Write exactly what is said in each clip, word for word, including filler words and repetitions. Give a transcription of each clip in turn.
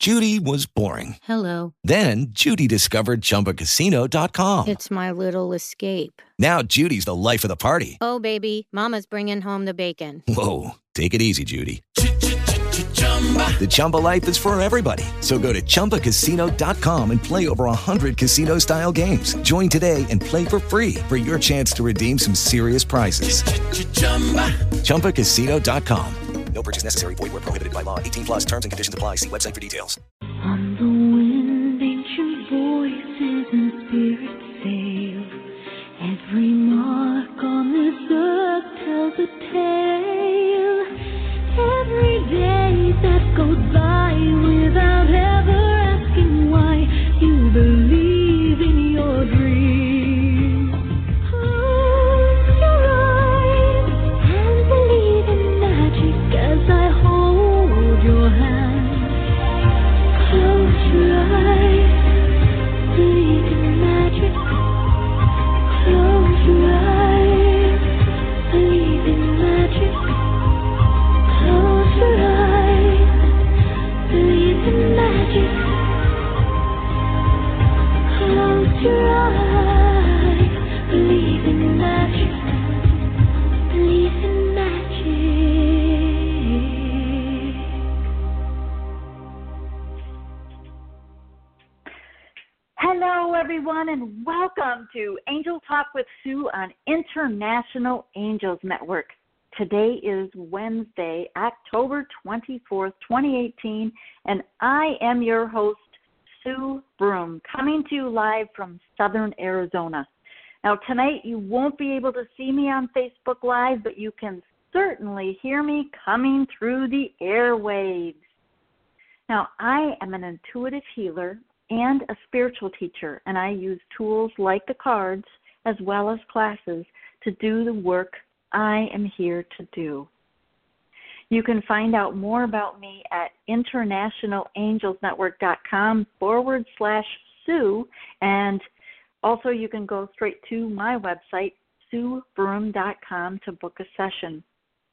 Judy was boring. Hello. Then Judy discovered Chumba Casino dot com. It's my little escape. Now Judy's the life of the party. Oh, baby, mama's bringing home the bacon. Whoa, take it easy, Judy. The Chumba life is for everybody. So go to Chumba Casino dot com and play over one hundred casino-style games. Join today and play for free for your chance to redeem some serious prizes. Chumba Casino dot com. No purchase necessary. Void where prohibited by law. eighteen plus terms and conditions apply. See website for details. On the wind, ancient voices and spirits sail. Every mark on this earth tells a tale. Every day that goes by without ever asking why, you believe in your dreams. Close your eyes and believe in magic as I hold your hand. Close your eyes, believe in magic. Close your eyes, believe in magic. Close your eyes, believe in magic. Close your eyes, believe in magic. Believe in magic. Hello, everyone, and welcome to Angel Talk with Sue on International Angels Network. Today is Wednesday, October twenty-fourth, twenty eighteen, and I am your host, Sue Broom, coming to you live from Southern Arizona. Now, tonight you won't be able to see me on Facebook Live, but you can certainly hear me coming through the airwaves. Now, I am an intuitive healer and a spiritual teacher, and I use tools like the cards as well as classes to do the work I am here to do. You can find out more about me at internationalangelsnetwork.com forward slash Sue, and also you can go straight to my website, sue broom dot com, to book a session.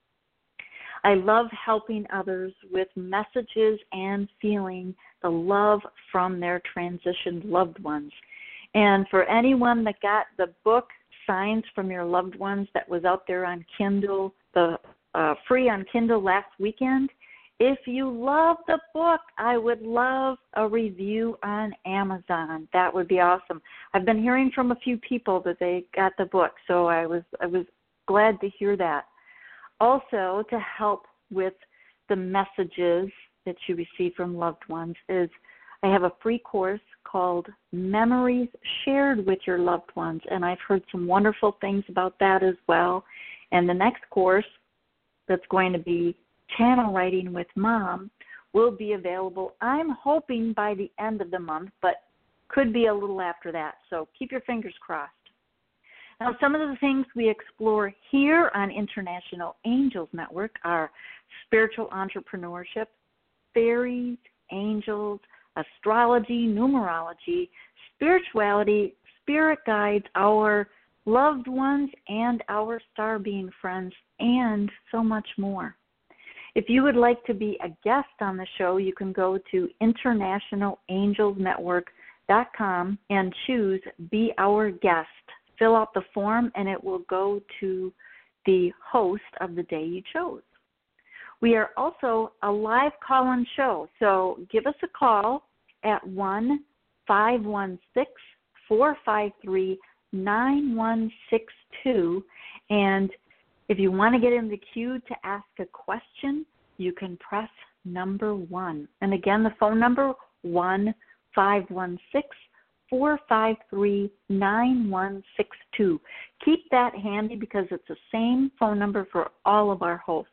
I love helping others with messages and feeling the love from their transitioned loved ones. And for anyone that got the book Signs from Your Loved Ones that was out there on Kindle, the uh, free on Kindle last weekend, if you love the book, I would love a review on Amazon. That would be awesome. I've been hearing from a few people that they got the book, so I was I was glad to hear that. Also, to help with the messages that you receive from loved ones is I have a free course called Memories Shared with Your Loved Ones, and I've heard some wonderful things about that as well. And the next course that's going to be Channel Writing with Mom will be available, I'm hoping, by the end of the month, but could be a little after that. So keep your fingers crossed. Now, some of the things we explore here on International Angels Network are spiritual entrepreneurship, fairies, angels, astrology, numerology, spirituality, spirit guides, our loved ones, and our star being friends, and so much more. If you would like to be a guest on the show, you can go to international angels network dot com and choose Be Our Guest. Fill out the form, and it will go to the host of the day you chose. We are also a live call-in show, so give us a call at one five one six, four five three, nine one six two, and if you want to get in the queue to ask a question, you can press number one. And again, the phone number, one five one six, four five three, nine one six two. Keep that handy because it's the same phone number for all of our hosts.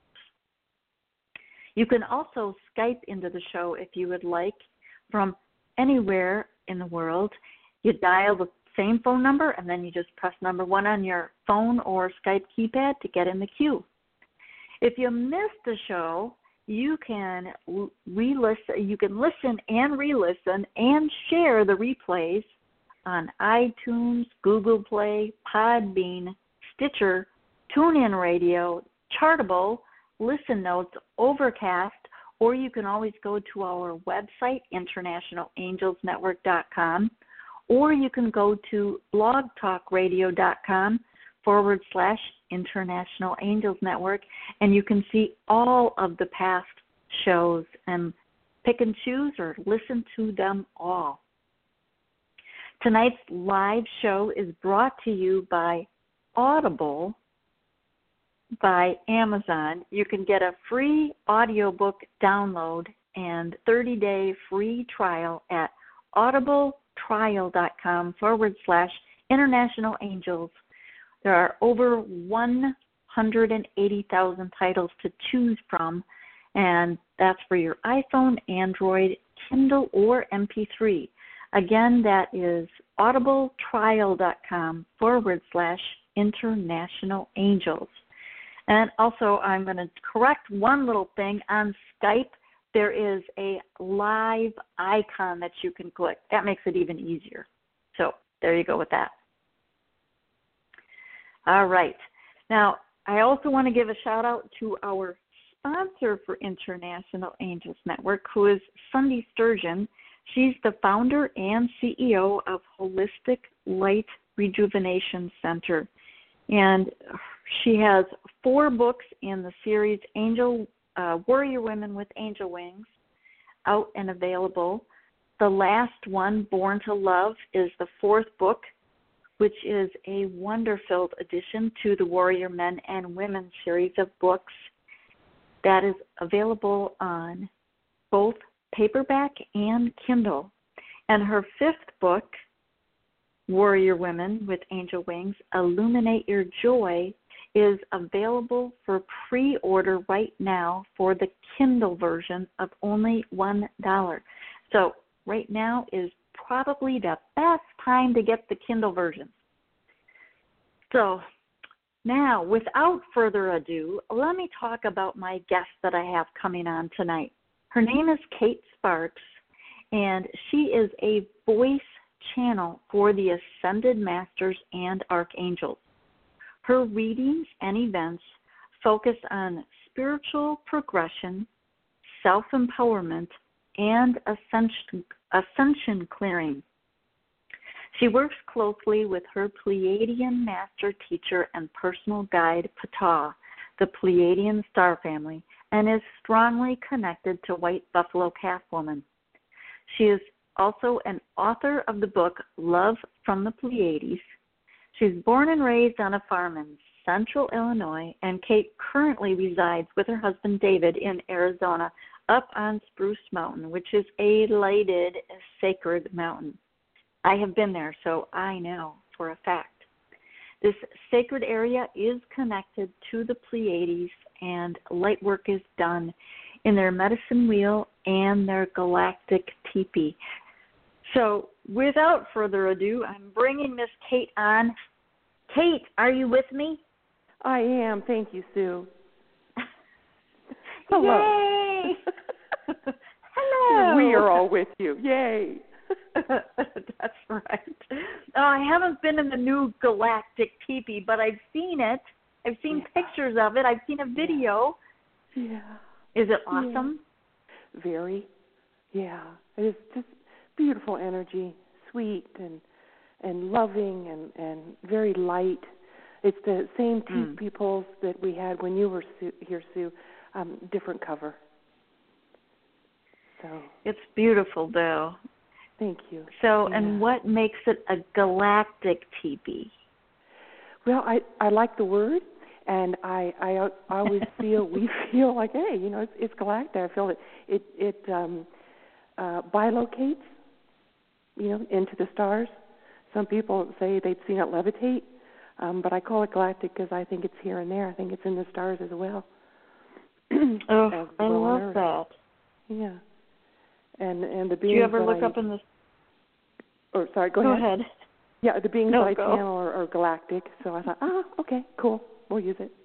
You can also Skype into the show if you would like from anywhere in the world. You dial the same phone number and then you just press number one on your phone or Skype keypad to get in the queue. If you missed the show, you can re-listen, you can listen and re-listen and share the replays on iTunes, Google Play, Podbean, Stitcher, TuneIn Radio, Chartable, Listen Notes, Overcast, or you can always go to our website, international angels network dot com, or you can go to blogtalkradio.com forward slash International Angels Network, and you can see all of the past shows and pick and choose or listen to them all. Tonight's live show is brought to you by Audible by Amazon. You can get a free audiobook download and thirty-day free trial at audibletrial.com forward slash International Angels. There are over one hundred eighty thousand titles to choose from, and that's for your iPhone, Android, Kindle, or M P three. Again, that is audibletrial.com forward slash International Angels. And also, I'm going to correct one little thing. On Skype, there is a live icon that you can click. That makes it even easier. So there you go with that. All right. Now, I also want to give a shout-out to our sponsor for International Angels Network, who is Sunday Sturgeon. She's the founder and C E O of Holistic Light Rejuvenation Center. And she has four books in the series Angel uh, Warrior Women with Angel Wings, out and available. The last one, Born to Love, is the fourth book, which is a wonder-filled addition to the Warrior Men and Women series of books that is available on both paperback and Kindle. And her fifth book, Warrior Women with Angel Wings, Illuminate Your Joy, is available for pre-order right now for the Kindle version of only one dollar. So right now is probably the best time to get the Kindle version. So now, without further ado, let me talk about my guest that I have coming on tonight. Her name is Kate Sparks, and she is a voice channel for the Ascended Masters and Archangels. Her readings and events focus on spiritual progression, self-empowerment, and ascension, ascension clearing. She works closely with her Pleiadian master teacher and personal guide, Ptah, the Pleiadian star family, and is strongly connected to White Buffalo Calfwoman. She is also an author of the book Love from the Pleiades. She's born and raised on a farm in central Illinois, and Kate currently resides with her husband David in Arizona up on Spruce Mountain, which is a lighted, sacred mountain. I have been there, so I know for a fact. This sacred area is connected to the Pleiades, and light work is done in their medicine wheel and their galactic teepee. So without further ado, I'm bringing Miss Kate on. Kate, are you with me? I am. Thank you, Sue. Hello. Yay! Hello. We are all with you. Yay. That's right. Oh, I haven't been in the new galactic teepee, but I've seen it. I've seen yeah. pictures of it. I've seen a video. Yeah. Is it awesome? Yeah. Very. Yeah. It's just beautiful energy, sweet and and loving and, and very light. It's the same mm. teepee poles that we had when you were Sue, here, Sue. Um, different cover. So it's beautiful, though. Thank you. So, yeah. and what makes it a galactic teepee? Well, I, I like the word, and I I, I always feel we feel like, hey, you know, it's, it's galactic. I feel it it it um, uh, bilocates, you know, into the stars. Some people say they've seen it levitate, um, but I call it galactic because I think it's here and there. I think it's in the stars as well. Oh, as I well love that. Yeah. And and the beings. Do you ever look I, up in the? Or sorry, go, go ahead. ahead. Yeah, the beings no, that I go. channel are, are galactic. So I thought, ah, okay, cool, we'll use it.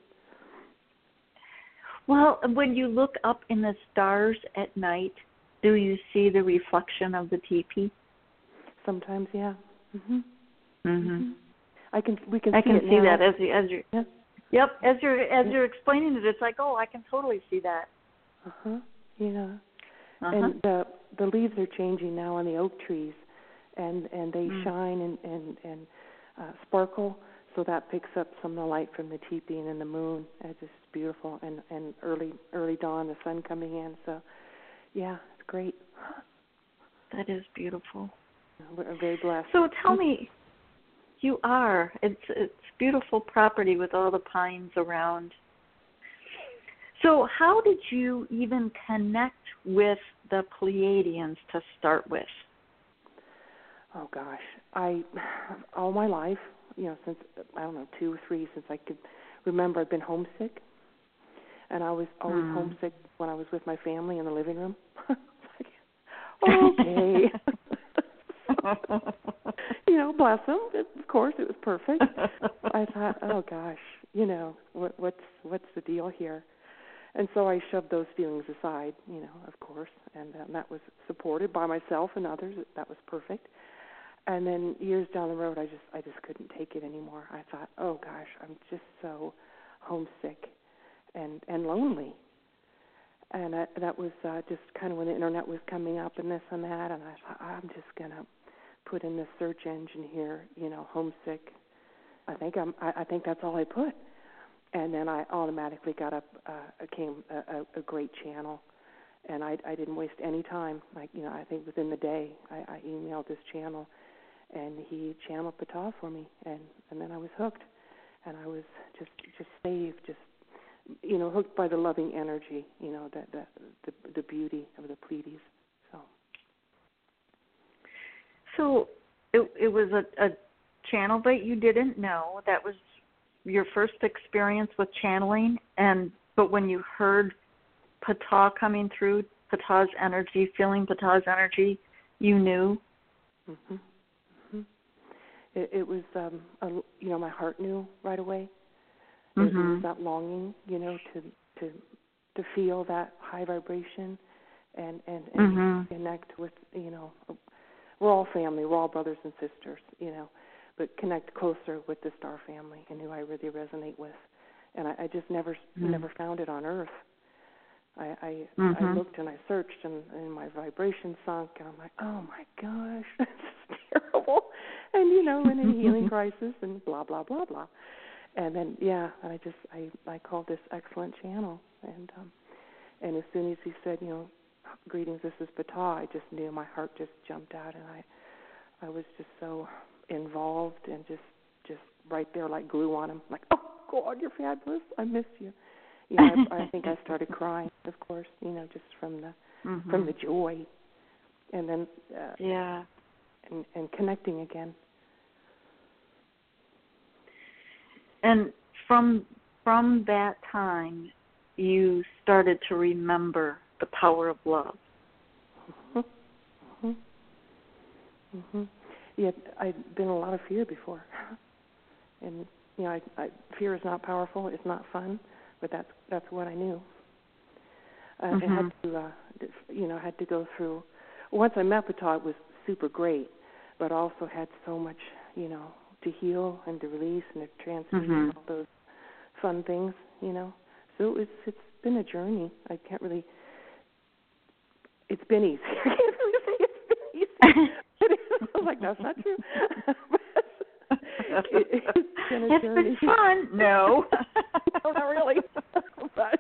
Well, when you look up in the stars at night, do you see the reflection of the teepee? Sometimes, yeah. Mhm. Mhm. Mhm. I can. We can. I see can it see now. that as you as you. Yeah. Yep. As you're as yeah. you're explaining it, it's like, oh, I can totally see that. Uh huh. you know. Uh-huh. And the the leaves are changing now on the oak trees, and, and they mm. shine and, and, and uh, sparkle, so that picks up some of the light from the teepee and the moon. It's just beautiful, and, and early early dawn, the sun coming in. So, yeah, it's great. That is beautiful. We're very blessed. So tell me, you are. It's it's beautiful property with all the pines around. So how did you even connect with the Pleiadians to start with? Oh gosh, I all my life, you know, since I don't know two or three, since I could remember, I've been homesick, and I was always mm. homesick when I was with my family in the living room. Okay. You know, bless them. Of course, it was perfect. I thought, oh gosh, you know, what, what's what's the deal here? And so I shoved those feelings aside, you know, of course, and um, that was supported by myself and others. That was perfect. And then years down the road, I just I just couldn't take it anymore. I thought, oh gosh, I'm just so homesick and and lonely. And I, that was uh, just kind of when the internet was coming up and this and that, and I thought, I'm just gonna put in this search engine here, you know, homesick. I think I'm. I, I think that's all I put, and then I automatically got up. Uh, came a, a, a great channel, and I, I didn't waste any time. Like you know, I think within the day, I, I emailed this channel, and he channeled Ptah for me, and, and then I was hooked, and I was just just saved, just. You know, hooked by the loving energy, you know, that the, the the beauty of the Pleiades. So, so it it was a, a channel that you didn't know. That was your first experience with channeling, and but when you heard Ptah coming through, Ptah's energy, feeling Ptah's energy, you knew. Mhm. Mhm. It, it was, um, a, you know, my heart knew right away. Mm-hmm. It was that longing, you know, to to to feel that high vibration and, and, and mm-hmm. connect with, you know, we're all family, we're all brothers and sisters, you know, but connect closer with the star family and who I really resonate with. And I, I just never mm-hmm. never found it on Earth. I I, mm-hmm. I looked and I searched and, and my vibration sunk, and I'm like, oh my gosh, this is terrible. And, you know, in a healing crisis and blah, blah, blah, blah. And then, yeah, I just, I, I called this excellent channel. And um, and as soon as he said, you know, greetings, this is Ptah, I just knew, my heart just jumped out. And I I was just so involved and just, just right there like glue on him. Like, oh, God, you're fabulous. I miss you. You know, I, I think I started crying, of course, you know, just from the mm-hmm. from the joy. And then, uh, yeah, and, and connecting again. And from from that time, you started to remember the power of love. Mm-hmm. Mm-hmm. Yeah, I'd been in a lot of fear before, and you know, I, I, fear is not powerful. It's not fun, but that's that's what I knew. Uh, mm-hmm. I had to, uh, you know, had to go through. Once I met Ptah, it was super great, but also had so much, you know, to heal and to release and to transmute mm-hmm. all those fun things, you know. So it's it's been a journey. I can't really. It's been easy. I can't really say it's been easy. I was like, that's not true. it, it's been a it's journey. It's been fun. No, no, not really. But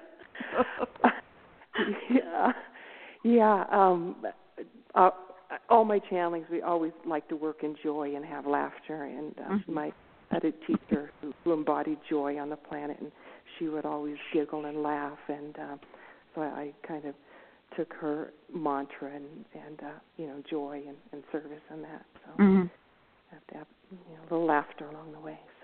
yeah, yeah. Um, uh, all my channelings, we always like to work in joy and have laughter. And uh, mm-hmm. my I had a teacher who, who embodied joy on the planet, and she would always giggle and laugh. And uh, so I, I kind of took her mantra and, and uh, you know, joy and, and service and that. So mm-hmm. I have to have, you know, a little laughter along the way. So.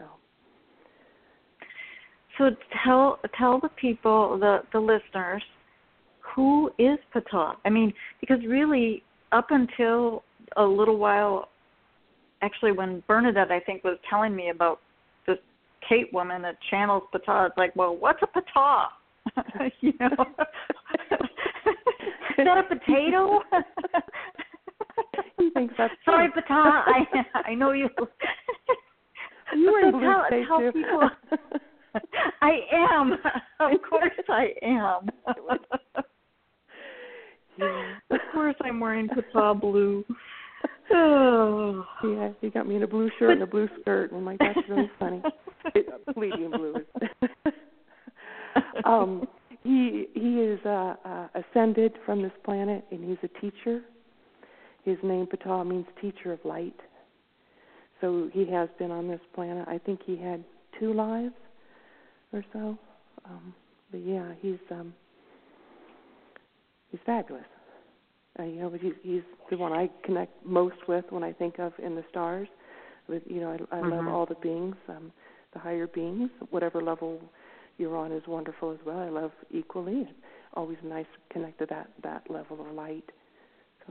So tell tell the people, the, the listeners, who is Ptah? I mean, because really, up until a little while, actually when Bernadette, I think, was telling me about this Kate woman that channels Ptah, it's like, well, what's a Ptah? You know? Is that a potato? He thinks that's Sorry, Ptah, I I know you. You were in so blue tell, state tell too. people. I am. Of course I am. Yeah. Of course I'm wearing Pata blue. Oh. Yeah, he got me in a blue shirt and a blue skirt, and I'm like, that's really funny. Palladium blue is. um, he he is uh, uh, ascended from this planet, and he's a teacher. His name Ptah means teacher of light. So he has been on this planet. I think he had two lives or so. Um, but yeah, he's um, he's fabulous. Uh, you know, but he's, he's the one I connect most with when I think of in the stars. With, you know, I, I mm-hmm. love all the beings, um, the higher beings. Whatever level you're on is wonderful as well. I love equally. It's always nice to connect to that, that level of light. So.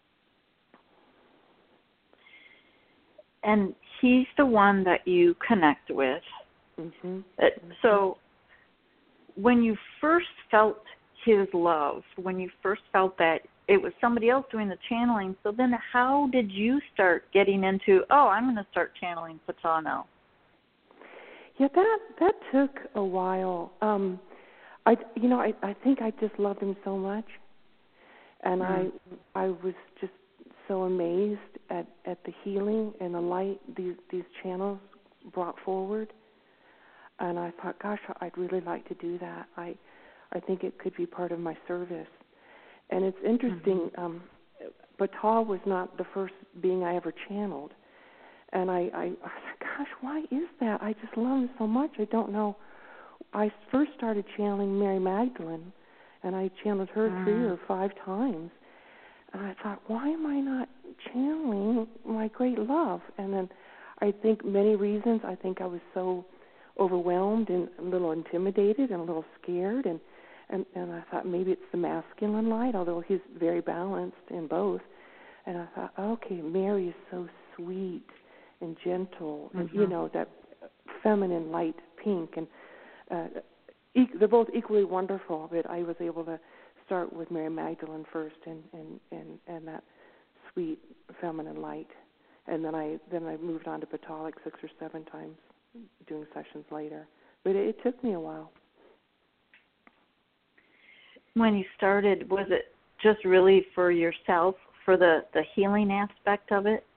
And he's the one that you connect with. Mm-hmm. So when you first felt his love, when you first felt that it was somebody else doing the channeling, so then how did you start getting into, oh, I'm going to start channeling Ptah now? Yeah, that that took a while. Um, I, you know, I, I think I just loved him so much, and mm. I I was just so amazed at, at the healing and the light these these channels brought forward, and I thought, gosh, I'd really like to do that. I I think it could be part of my service. And it's interesting, mm-hmm. um, Ptah was not the first being I ever channeled. And I, I, I was like, gosh, why is that? I just love him so much. I don't know. I first started channeling Mary Magdalene, and I channeled her mm. three or five times. And I thought, why am I not channeling my great love? And then I think many reasons. I think I was so overwhelmed and a little intimidated and a little scared. And And, and I thought maybe it's the masculine light, although he's very balanced in both. And I thought, okay, Mary is so sweet and gentle, mm-hmm. and you know, that feminine light pink, and uh, e- they're both equally wonderful. But I was able to start with Mary Magdalene first, and, and, and, and that sweet feminine light, and then I then I moved on to Ptah like six or seven times, doing sessions later. But it, it took me a while. When you started, was it just really for yourself, for the, the healing aspect of it?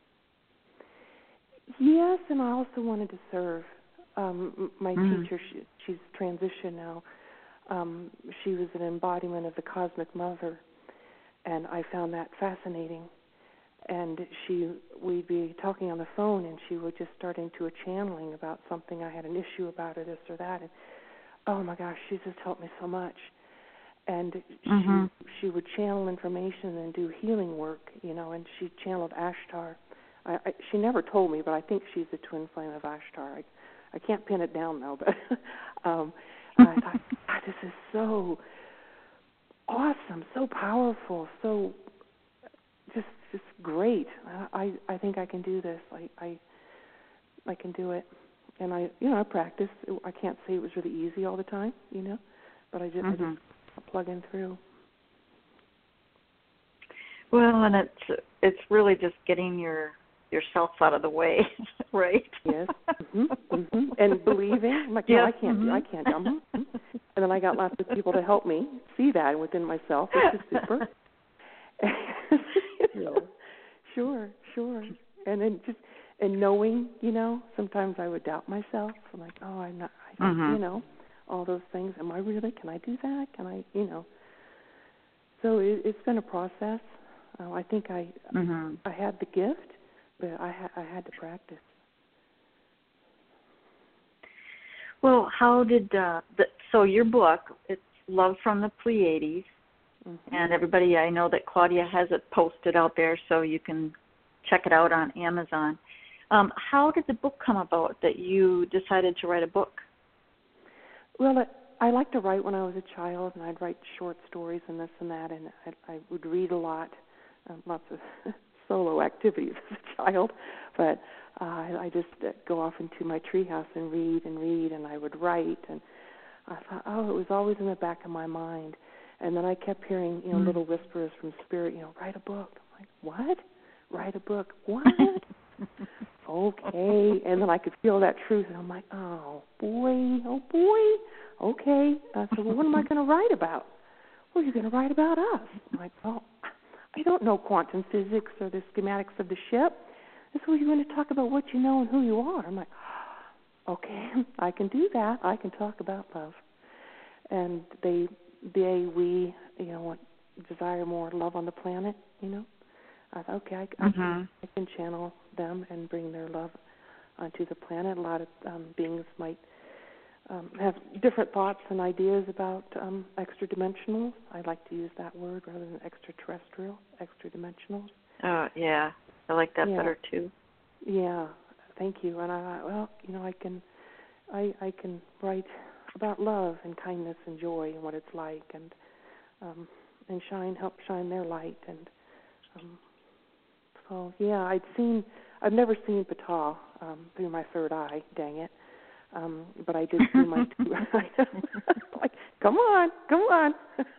Yes, and I also wanted to serve. Um, my mm. teacher, she, she's transitioned now. Um, she was an embodiment of the Cosmic Mother, and I found that fascinating. And she, we'd be talking on the phone, and she would just start into a channeling about something I had an issue about, or this or that. And oh my gosh, she just helped me so much. And mm-hmm. she she would channel information and do healing work, you know, and she channeled Ashtar. I, I, she never told me, but I think she's the twin flame of Ashtar. I, I can't pin it down, though, but um, and I thought, God, this is so awesome, so powerful, so just just great. I, I think I can do this. I, I I can do it. And I, you know, I practice. I can't say it was really easy all the time, you know, but I just, mm-hmm. I just plug in through. Well, and it's it's really just getting your yourself out of the way, right? Yes. Mm-hmm. Mm-hmm. And believing, I'm like, no, yes. I can't mm-hmm. do, I can't do. Mm-hmm. And then I got lots of people to help me see that within myself, which is super. You know, sure, sure. And then just and knowing, you know, sometimes I would doubt myself. I'm like, oh, I'm not, I don't, mm-hmm. you know. All those things. Am I really? Can I do that? Can I? You know. So it, it's been a process. Uh, I think I mm-hmm. I had the gift, but I ha- I had to practice. Well, how did uh, the, so your book? It's Love from the Pleiades, mm-hmm. and everybody, I know that Claudia has it posted out there, so you can check it out on Amazon. Um, how did the book come about that you decided to write a book? Well, I, I liked to write when I was a child, and I'd write short stories and this and that, and I, I would read a lot, um, lots of solo activities as a child, but uh, I, I just uh, go off into my treehouse and read and read, and I would write, and I thought, oh, it was always in the back of my mind, and then I kept hearing, you know, mm-hmm. little whispers from Spirit, you know, write a book. I'm like, what? Write a book? What? Okay, and then I could feel that truth, and I'm like, oh, boy, oh, boy, okay. Uh, so well, what am I going to write about? well, you're going to write about us. I'm like, well, I don't know quantum physics or the schematics of the ship. They said, well, you're going to talk about what you know and who you are. I'm like, okay, I can do that. I can talk about love. And they, they, we, you know, want, desire more love on the planet, you know. I thought, okay, I, I, mm-hmm. can, I can channel them and bring their love onto the planet. A lot of um, beings might um, have different thoughts and ideas about um, extra-dimensionals. I like to use that word rather than extraterrestrial, extra-dimensionals. Oh, yeah. I like that yeah. better, too. Yeah, thank you. And I thought, well, you know, I can, I, I can write about love and kindness and joy and what it's like, and um, and shine, help shine their light. And um, so, yeah, I'd seen, I've never seen Ptah um, through my third eye, dang it. Um, but I did see my two. Like, come on, come on.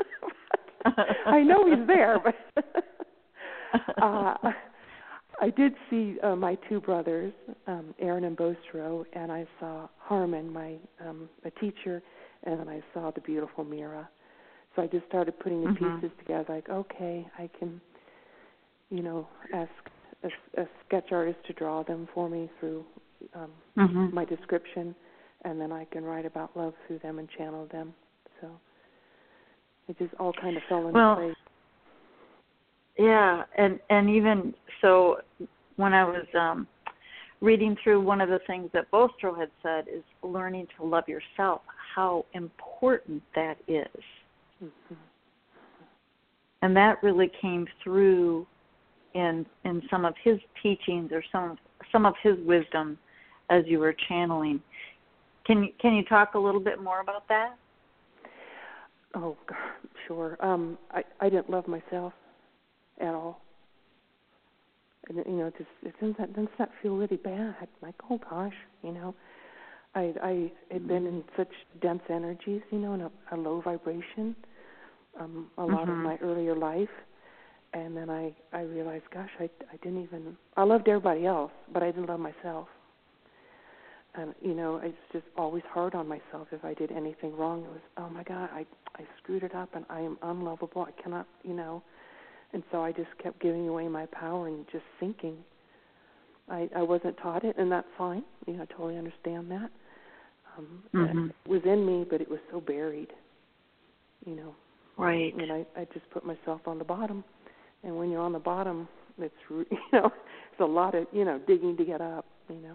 I know he's there, but uh, I did see uh, my two brothers, um, Aaron and Bostro, and I saw Harmon, my um, a teacher, and then I saw the beautiful Mira. So I just started putting the mm-hmm. pieces together. Like, okay, I can, you know, ask a, a sketch artist to draw them for me through um, mm-hmm. my description, and then I can write about love through them and channel them. So it just all kind of fell into well, place. Yeah, and, and even so, when I was um, reading through, one of the things that Bostro had said is learning to love yourself, how important that is. Mm-hmm. And that really came through in in some of his teachings or some some of his wisdom as you were channeling. Can can you talk a little bit more about that? Oh, God, sure. Um, I I didn't love myself at all, and you know, just it doesn't that doesn't that feel really bad? Like, oh gosh, you know, I I had been in such dense energies, you know, in a, a low vibration, um, a lot mm-hmm. of my earlier life. And then I, I realized, gosh, I, I didn't even, I loved everybody else, but I didn't love myself. And, you know, it's just always hard on myself if I did anything wrong. It was, oh, my God, I, I screwed it up, and I am unlovable. I cannot, you know. And so I just kept giving away my power and just sinking. I, I wasn't taught it, and that's fine. You know, I totally understand that. Um, mm-hmm. It was in me, but it was so buried, you know. Right. And I, I just put myself on the bottom. And when you're on the bottom, it's, you know, it's a lot of, you know, digging to get up, you know.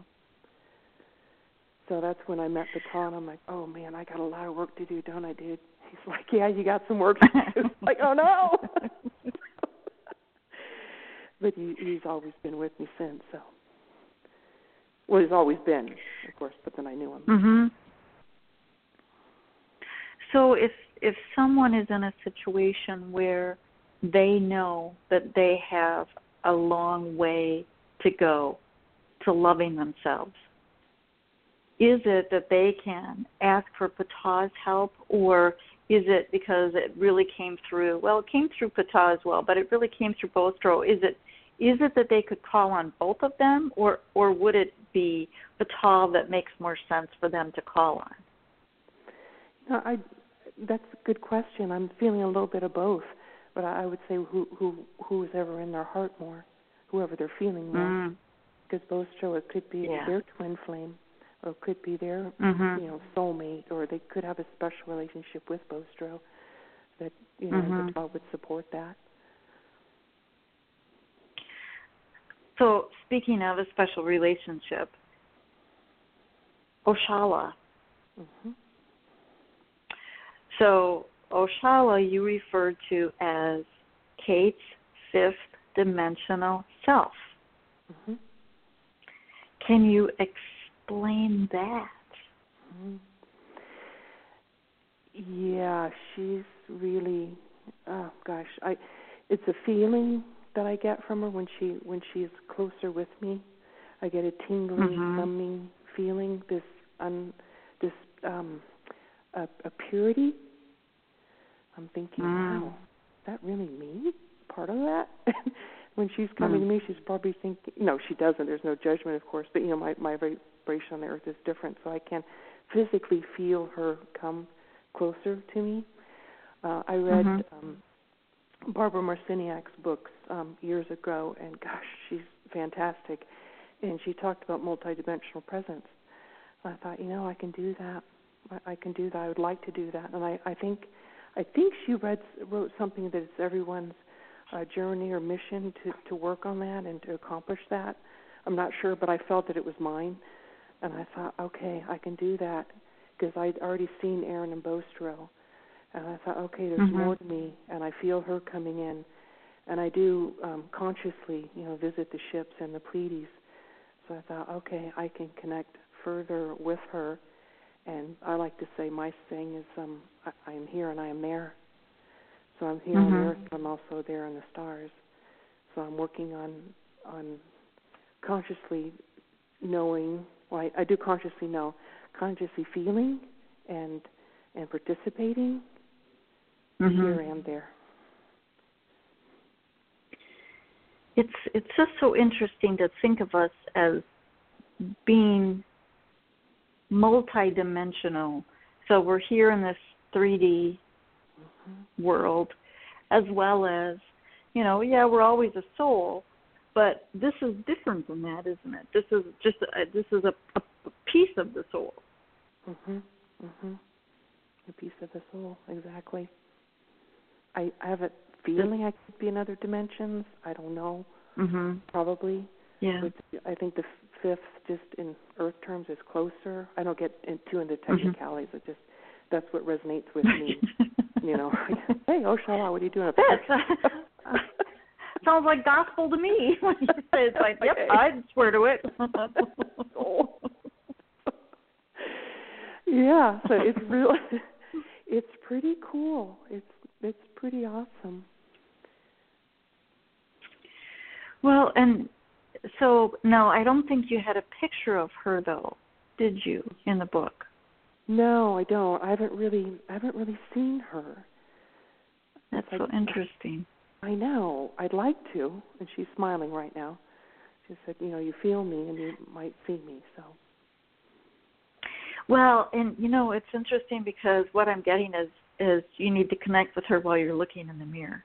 So that's when I met Ptah, and I'm like, oh, man, I got a lot of work to do, don't I, dude? He's like, yeah, you got some work to do. Like, oh, no. But he, he's always been with me since, so. Well, he's always been, of course, but then I knew him. Mm-hmm. So if if someone is in a situation where they know that they have a long way to go to loving themselves, is it that they can ask for Ptah's help, or is it because it really came through, well, it came through Ptah as well, but it really came through Bostro. Is it is it that they could call on both of them, or, or would it be Ptah that makes more sense for them to call on? No, I, that's a good question. I'm feeling a little bit of both. But I would say who who who is ever in their heart more, whoever they're feeling more. Mm. Because Bostro, it could be yeah. their twin flame, or it could be their mm-hmm. you know soulmate, or they could have a special relationship with Bostro that you know mm-hmm. Ptah would support that. So speaking of a special relationship, Oshala. Mm-hmm. So Oshala you referred to as Kate's fifth dimensional self. Mm-hmm. Can you explain that? Mm-hmm. Yeah, she's really, oh gosh, I. It's a feeling that I get from her when she when she's closer with me. I get a tingling, mm-hmm. numbing feeling. This un, this um, a, a purity. I'm thinking, mm. wow, is that really me? Part of that? When she's coming mm. to me, she's probably thinking, no, she doesn't. There's no judgment, of course, but, you know, my, my vibration on the earth is different, so I can physically feel her come closer to me. Uh, I read Mm-hmm. um, Barbara Marciniak's books um, years ago, and gosh, she's fantastic. And she talked about multidimensional presence. I thought, you know, I can do that. I, I can do that. I would like to do that. And I, I think, I think she read wrote something that it's everyone's uh, journey or mission to, to work on that and to accomplish that. I'm not sure, but I felt that it was mine. And I thought, okay, I can do that because I'd already seen Erin and Bostro. And I thought, okay, there's Mm-hmm. more to me, and I feel her coming in. And I do um, consciously, you know, visit the ships and the Pleiades. So I thought, okay, I can connect further with her. And I like to say my saying is, um, I, I am here and I am there. So I'm here Mm-hmm. on Earth, but I'm also there in the stars. So I'm working on on consciously knowing. Well, I, I do consciously know, consciously feeling, and and participating Mm-hmm. here and there. It's it's just so interesting to think of us as being multidimensional. So we're here in this three D mm-hmm. world, as well as, you know, yeah, we're always a soul, but this is different than that, isn't it? This is just a, this is a, a piece of the soul. Mhm. Mhm. A piece of the soul, exactly. I, I have a feeling I could be in other dimensions. I don't know. Mm-hmm. Probably. Yeah. But I think the fifth, just in Earth terms, is closer. I don't get in, too into technicalities. Mm-hmm. It just that's what resonates with me. You know, hey, Oshala, what are you doing up there? uh, sounds like gospel to me. When you say it's like, yep, okay. I'd swear to it. Oh. Yeah, so it's really, it's pretty cool. It's it's pretty awesome. Well, and so, no, I don't think you had a picture of her, though, did you, in the book? No, I don't. I haven't really, I haven't really seen her. That's like, so interesting. I know. I'd like to, and she's smiling right now. She said, you know, you feel me and you might see me, so. Well, and, you know, it's interesting because what I'm getting is, is you need to connect with her while you're looking in the mirror.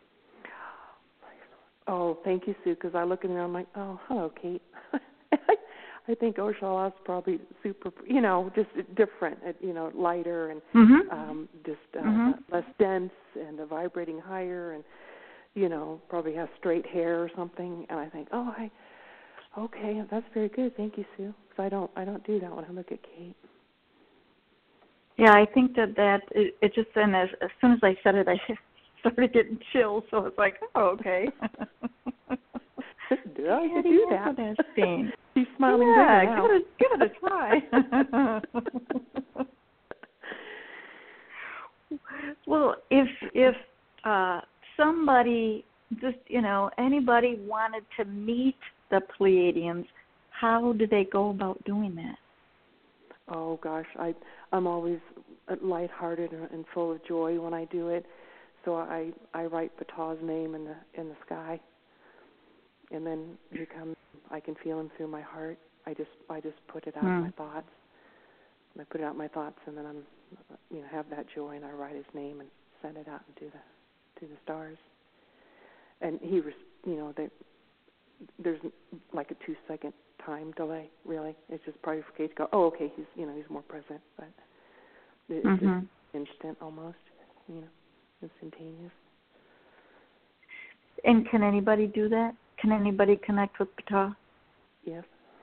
Oh, thank you, Sue, because I look in there and I'm like, oh, hello, Kate. I think Oshala's probably super, you know, just different, you know, lighter and mm-hmm. um, just uh, mm-hmm. less dense and uh, vibrating higher and, you know, probably has straight hair or something. And I think, oh, I, okay, that's very good. Thank you, Sue. Because I don't, I don't do that when I look at Kate. Yeah, I think that that it, it just then as as soon as I said it, I started getting chills. So it's like, oh, okay. do I yeah, do that? that She's smiling yeah, bigger now. give it, give it a try. Well, if if uh, somebody just you know anybody wanted to meet the Pleiadians, how do they go about doing that? Oh gosh, I I'm always lighthearted and full of joy when I do it. So I I write Ptah's name in the in the sky, and then he comes. I can feel him through my heart. I just I just put it out hmm. in my thoughts. And I put it out in my thoughts, and then I'm you know have that joy, and I write his name and send it out into the to the stars. And he was you know they, there's like a two second time delay, really. It's just probably for Kate to go, oh, okay, he's you know he's more present, but it's mm-hmm. just instant almost, you know, instantaneous. And can anybody do that? Can anybody connect with Ptah? Yes.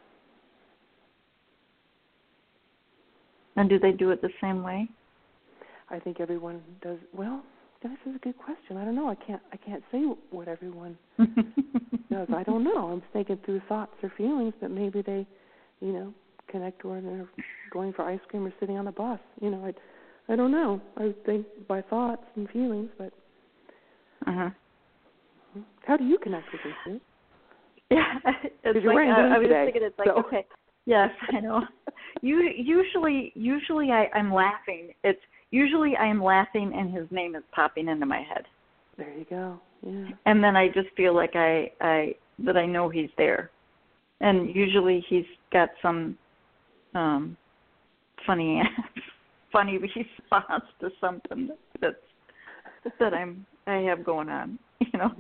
And do they do it the same way? I think everyone does. Well, this is a good question. I don't know. I can't. I can't say what everyone does. I don't know. I'm thinking through thoughts or feelings, but maybe they, you know, connect when they're going for ice cream or sitting on a bus. You know, I, I don't know. I would think by thoughts and feelings, but. Uh huh. How do you connect with them, Sue? Yeah, it's you're like, wearing I, I was today, thinking it's like, so. okay, yes, I know. You, usually, usually I, I'm laughing. It's usually I am laughing and his name is popping into my head. There you go. Yeah. And then I just feel like I, I that I know he's there. And usually he's got some um, funny, funny response to something that's that I'm I have going on, you know.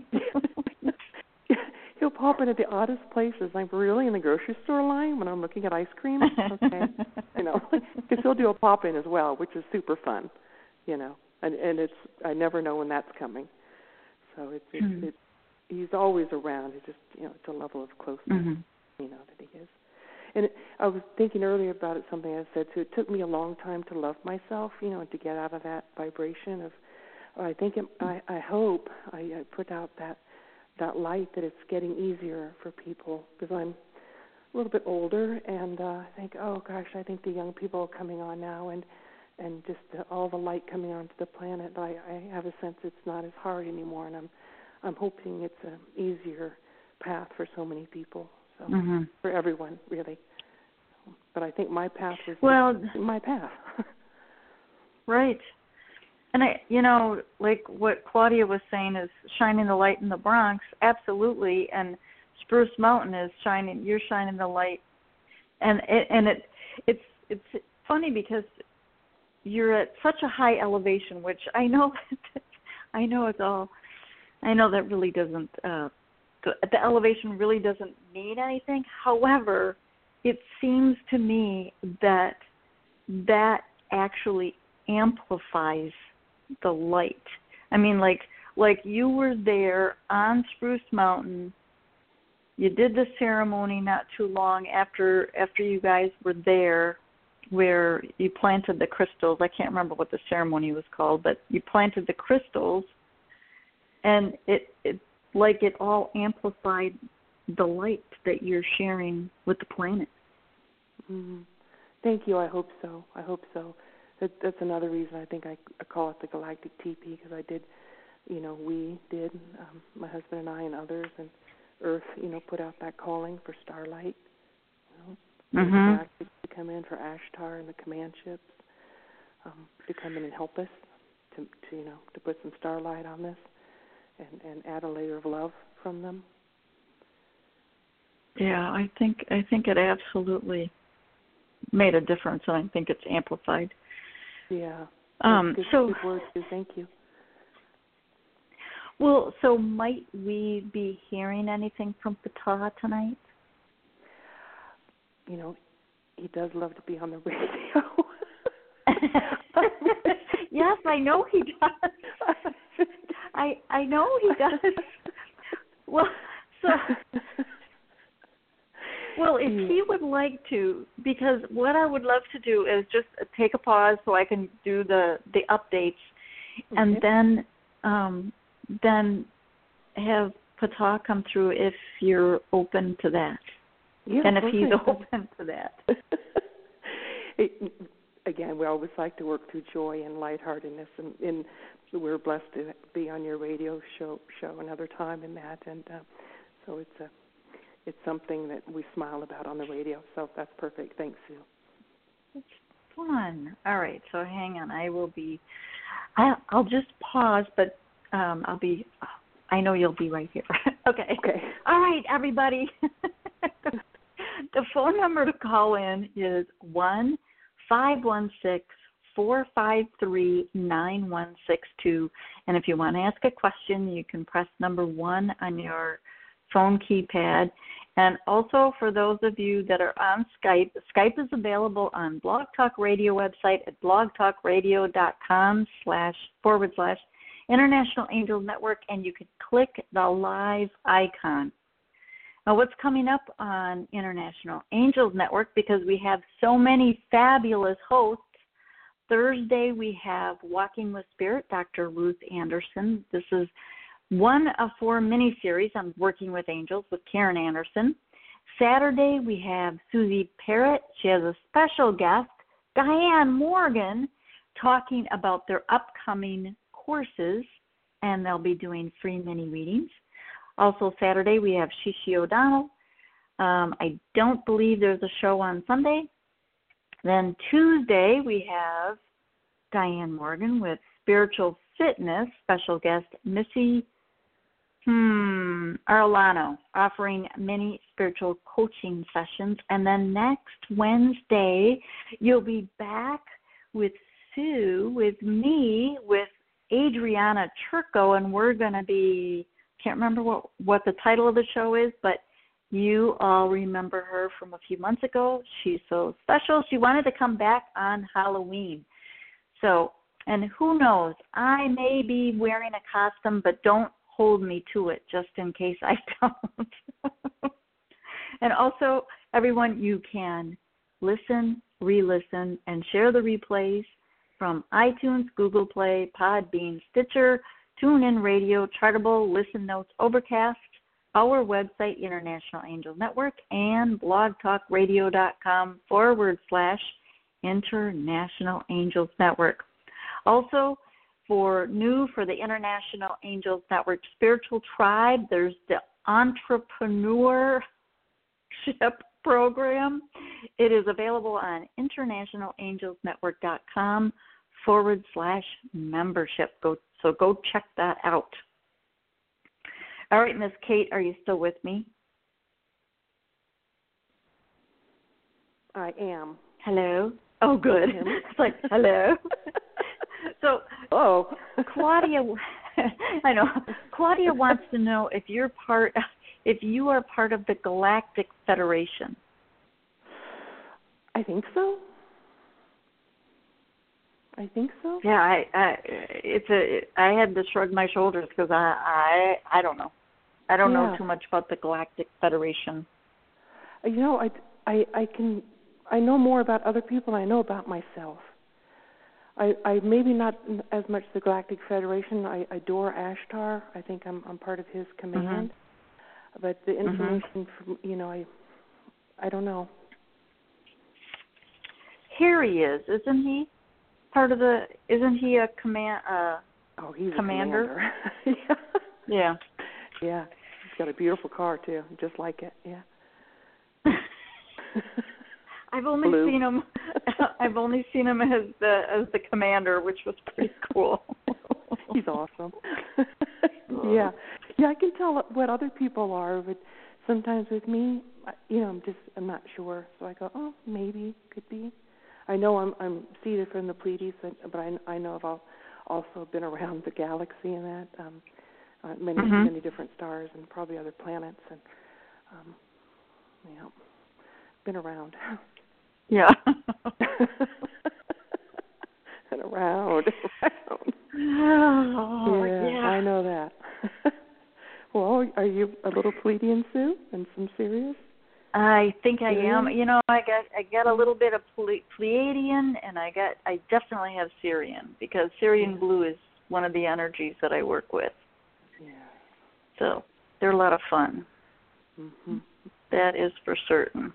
He'll pop in at the oddest places. I'm really in the grocery store line when I'm looking at ice cream. Okay, you know, because he'll do a pop in as well, which is super fun, you know. And and it's I never know when that's coming, so it's it's, mm-hmm. it's he's always around. It's just you know it's a level of closeness, mm-hmm. you know, that he is. And it, I was thinking earlier about it. Something I said too. It took me a long time to love myself, you know, and to get out of that vibration of. I think it, I I hope I, I put out that. that light that it's getting easier for people because I'm a little bit older and uh, I think, oh gosh, I think the young people are coming on now and and just the, all the light coming onto the planet. I, I have a sense it's not as hard anymore, and I'm I'm hoping it's an easier path for so many people, so mm-hmm. for everyone really. But I think my path was well my path. Right. And I, you know, like what Claudia was saying is shining the light in the Bronx, absolutely. And Spruce Mountain is shining. You're shining the light, and it, and it, it's it's funny because you're at such a high elevation, which I know, I know it's all, I know that really doesn't, uh, the, the elevation really doesn't mean anything. However, it seems to me that that actually amplifies the light. I mean, like like you were there on Spruce Mountain. You did the ceremony not too long after after you guys were there, where you planted the crystals. I can't remember what the ceremony was called, but you planted the crystals, and it it like it all amplified the light that you're sharing with the planet. Mm-hmm. Thank you. I hope so. I hope so. That, that's another reason I think I, I call it the Galactic Teepee, because I did, you know, we did, um, my husband and I and others, and Earth, you know, put out that calling for starlight, you know, mm-hmm. the Galactic to come in, for Ashtar and the command ships um, to come in and help us, to, to, you know, to put some starlight on this and, and add a layer of love from them. Yeah, I think I think it absolutely made a difference, and I think it's amplified. Yeah. Um, good, so, good words too. Thank you. Well, so might we be hearing anything from Ptah tonight? You know, he does love to be on the radio. Yes, I know he does. I I know he does. Well, so. Well, if he would like to, because what I would love to do is just take a pause so I can do the, the updates, okay. and then um, then have Ptah come through if you're open to that, yeah, and if okay. he's open to that. it, again, we always like to work through joy and lightheartedness, and, and we're blessed to be on your radio show show another time in that, and uh, so it's a. It's something that we smile about on the radio, so that's perfect. Thanks, Sue. It's fun. All right, so hang on. I will be, I'll, I'll just pause, but um, I'll be, I know you'll be right here. Okay. Okay. All right, everybody. The phone number to call in is one five one six, four five three, nine one six two. And if you want to ask a question, you can press number one on your phone keypad. And also for those of you that are on Skype, Skype is available on Blog Talk Radio website at blogtalkradio.com slash forward slash International Angels Network, and you can click the live icon. Now, what's coming up on International Angels Network, because we have so many fabulous hosts, Thursday we have Walking with Spirit, Doctor Ruth Anderson. This is one of four mini-series on Working with Angels with Karen Anderson. Saturday, we have Susie Parrott. She has a special guest, Diane Morgan, talking about their upcoming courses, and they'll be doing free mini-readings. Also Saturday, we have Shishi O'Donnell. Um, I don't believe there's a show on Sunday. Then Tuesday, we have Diane Morgan with Spiritual Fitness, special guest Missy Hmm, Arlano, offering many spiritual coaching sessions. And then next Wednesday, you'll be back with Sue, with me, with Adriana Turco, and we're going to be, can't remember what, what the title of the show is, but you all remember her from a few months ago. She's so special. She wanted to come back on Halloween. So, and who knows, I may be wearing a costume, but don't hold me to it just in case I don't. And also, everyone, you can listen, re-listen, and share the replays from iTunes, Google Play, Podbean, Stitcher, TuneIn Radio, Chartable, Listen Notes, Overcast, our website, International Angel Network, and blogtalkradio.com forward slash International Angels Network. Also, for new for the International Angels Network Spiritual Tribe, there's the Entrepreneurship Program. It is available on internationalangelsnetwork.com forward slash membership. Go, so go check that out. All right, Miss Kate, are you still with me? I am. Hello? Oh, good. It's like, hello. So, oh, Claudia, I know. Claudia wants to know if you're part, if you are part of the Galactic Federation. I think so. I think so. Yeah, I, I it's a. I had to shrug my shoulders because I, I, I don't know. I don't yeah. know too much about the Galactic Federation. You know, I, I, I can. I know more about other people than I know about myself. I, I maybe not as much the Galactic Federation. I adore Ashtar. I think I'm, I'm part of his command. Mm-hmm. But the information, mm-hmm. from, you know, I, I don't know. Here he is, isn't he? Part of the, isn't he a command? Uh, oh, he's commander. a commander. yeah. Yeah. Yeah. He's got a beautiful car too, just like it. Yeah. I've only Blue. seen him. I've only seen him as the as the commander, which was pretty cool. He's awesome. yeah, yeah. I can tell what other people are, but sometimes with me, you know, I'm just I'm not sure. So I go, oh, maybe could be. I know I'm I'm seated from the Pleiades, but I I know I've also been around the galaxy and that um, uh, many mm-hmm. many different stars and probably other planets and um, you know, been around. Yeah. and around, around. Oh, yeah, yeah, I know that. Well, are you a little Pleiadian, Sue, and some Sirius? I think I Sirian? am. You know, I got I got a little bit of Ple- Pleiadian, and I got I definitely have Sirian because Sirian yeah. blue is one of the energies that I work with. Yeah. So they're a lot of fun. Mm-hmm. That is for certain.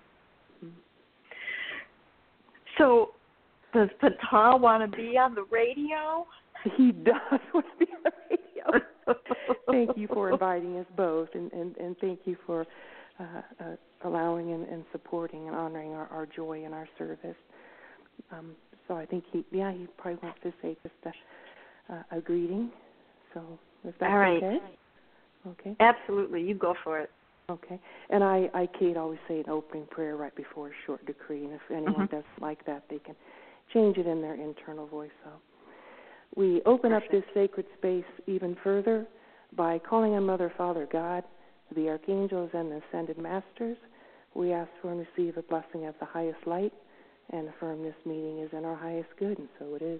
So, does Ptah want to be on the radio? He does want to be on the radio. Thank you for inviting us both, and, and, and thank you for uh, uh, allowing and, and supporting and honoring our, our joy and our service. Um, so I think he, yeah, he probably wants to say just a, uh, a greeting. So, is that All right. okay? Okay. Absolutely. You go for it. Okay. And I, I, Kate, always say an opening prayer right before a short decree, and if anyone mm-hmm. doesn't like that, they can change it in their internal voice. So we open Perfect. Up this sacred space even further by calling on Mother, Father, God, the archangels, and the ascended masters. We ask for and receive a blessing of the highest light and affirm this meeting is in our highest good, and so it is.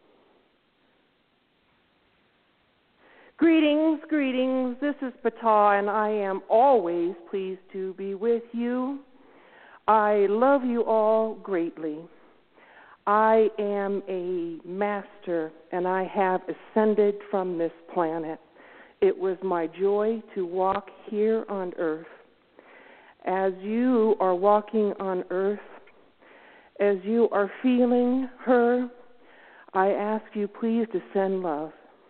Greetings, greetings. This is Ptah, and I am always pleased to be with you. I love you all greatly. I am a master, and I have ascended from this planet. It was my joy to walk here on earth. As you are walking on earth, as you are feeling her, I ask you please to send love.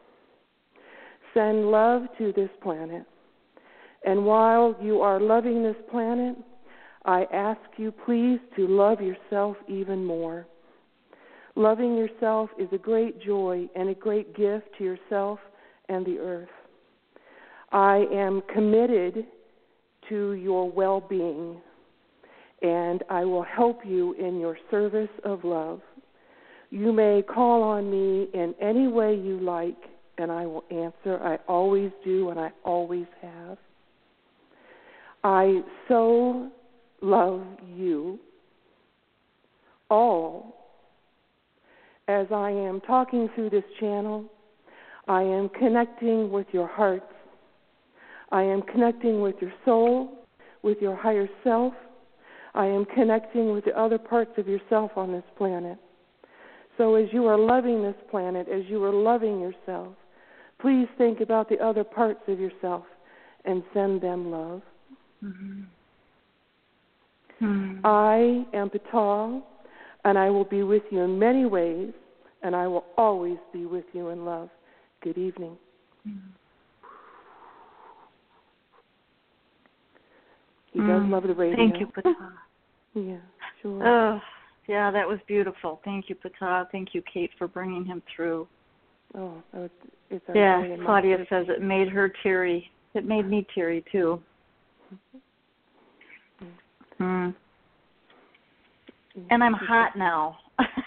Send love to this planet. And while you are loving this planet, I ask you please to love yourself even more. Loving yourself is a great joy and a great gift to yourself and the earth. I am committed to your well-being, and I will help you in your service of love. You may call on me in any way you like, and I will answer. I always do, and I always have. I so love you all. As I am talking through this channel, I am connecting with your hearts. I am connecting with your soul, with your higher self. I am connecting with the other parts of yourself on this planet. So as you are loving this planet, as you are loving yourself, please think about the other parts of yourself and send them love. Mm-hmm. Mm-hmm. I am Patal, and I will be with you in many ways, and I will always be with you in love. Good evening. Mm-hmm. He does mm. love the radio. Thank you, Patal. Yeah, sure. Oh, yeah, that was beautiful. Thank you, Patal. Thank you, Kate, for bringing him through. Oh, it's our yeah, joy and Claudia my says it made her teary. It made me teary, too. Mm. And I'm hot now.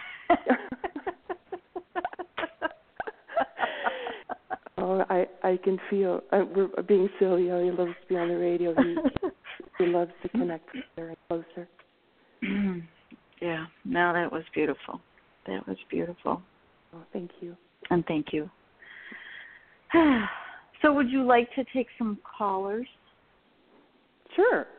Oh, I I can feel. Uh, we're being silly. Oh, he loves to be on the radio. He he loves to connect closer and closer. Yeah. No, that was beautiful. That was beautiful. Oh, thank you. And thank you. So, would you like to take some callers? Sure.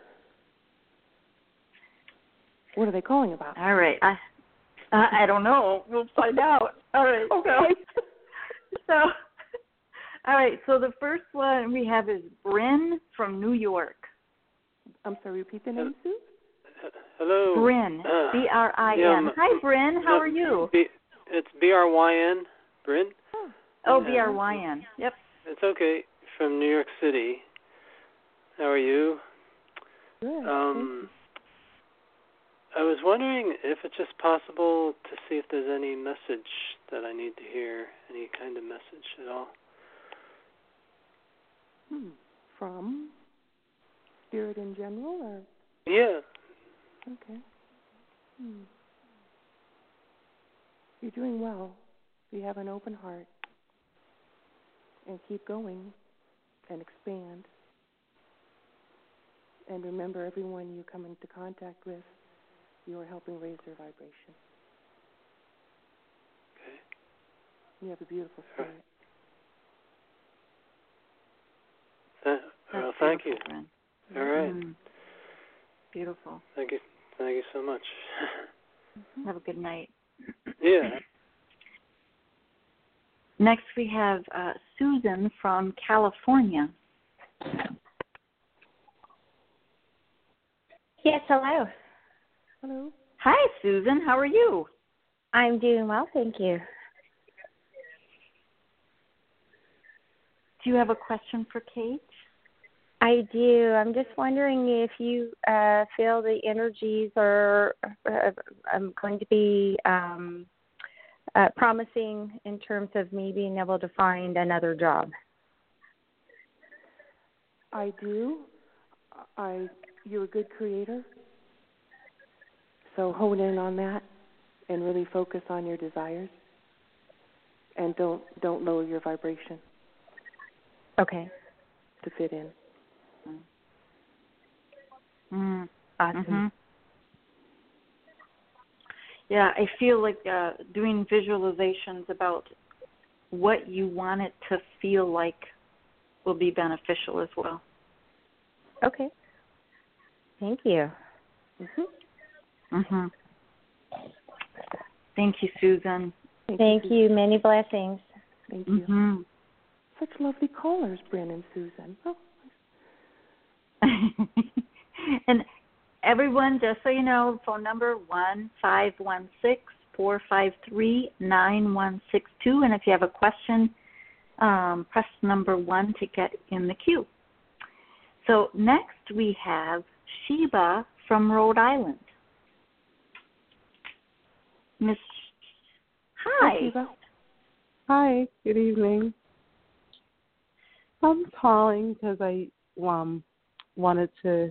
What are they calling about? All right. I I, I don't know. We'll find out. All right. Okay. So, so, all right. So the first one we have is Bryn from New York. I'm sorry. Repeat the name, Sue. Hello. Bryn. Uh, B R I N. yeah, Hi, Bryn. How no, are you? B, it's B R Y N. Bryn. Oh, yeah. B R Y N. Yep. It's okay. From New York City. How are you? Good. Um, I was wondering if it's just possible to see if there's any message that I need to hear, any kind of message at all. Hmm. From Spirit in general, or? Yeah. Okay. Hmm. You're doing well. You have an open heart. And keep going and expand. And remember, everyone you come into contact with, you are helping raise their vibration. Okay. You have a beautiful spirit. Th- well, thank you. Bryn. All right. Mm. Beautiful. Thank you. Thank you so much. Have a good night. Yeah. Next, we have uh, Susan from California. Yes, hello. Hello. Hi, Susan. How are you? I'm doing well, thank you. Do you have a question for Kate? I do. I'm just wondering if you uh, feel the energies are uh, um, going to be um, uh, promising in terms of me being able to find another job. I do. I. You're a good creator. So hone in on that and really focus on your desires. And don't don't lower your vibration. Okay. To fit in. Mm. Awesome. Mm-hmm. Yeah, I feel like uh, doing visualizations about what you want it to feel like will be beneficial as well. Okay. Thank you. Mm-hmm. Mm-hmm. Thank you, Susan. Thank, Thank you. you. Many blessings. Thank you. Mm-hmm. Such lovely callers, Bryn and Susan. Oh. And everyone, just so you know, phone number one five one six, four five three, nine one six two. And if you have a question, um, press number one to get in the queue. So next we have Sheba from Rhode Island. Miss, hi. Hi, Sheba. Hi, good evening. I'm calling because I um, wanted to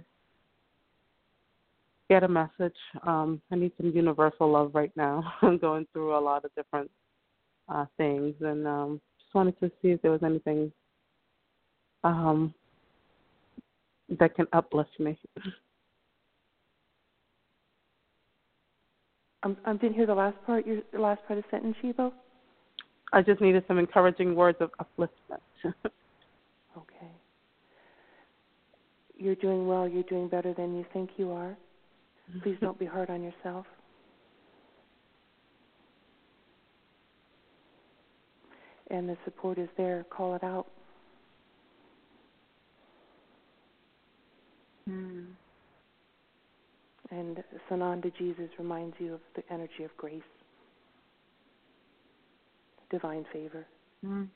get a message. Um, I need some universal love right now. I'm going through a lot of different uh, things, and um, just wanted to see if there was anything um, that can uplift me. Um, I didn't hear the last part. Your the last part of the sentence, Shibo. I just needed some encouraging words of upliftment. Okay. You're doing well. You're doing better than you think you are. Please don't be hard on yourself. And the support is there. Call it out. Mm. And Sananda Jesus reminds you of the energy of grace, divine favor. Mm.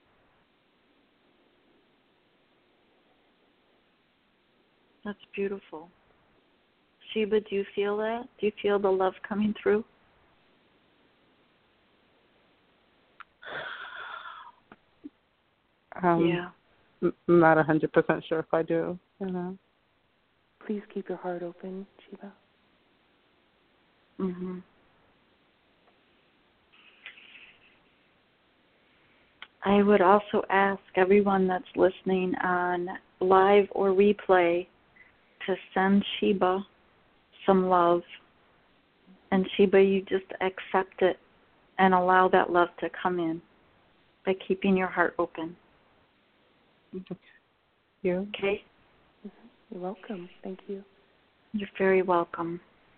That's beautiful. Sheba, do you feel that? Do you feel the love coming through? Um, yeah. I'm not one hundred percent sure if I do. You know. Please keep your heart open, Sheba. Mm-hmm. I would also ask everyone that's listening on live or replay to send Sheba some love. And Sheba, you just accept it and allow that love to come in by keeping your heart open. Okay. You? Okay? You're welcome. Thank you. You're very welcome.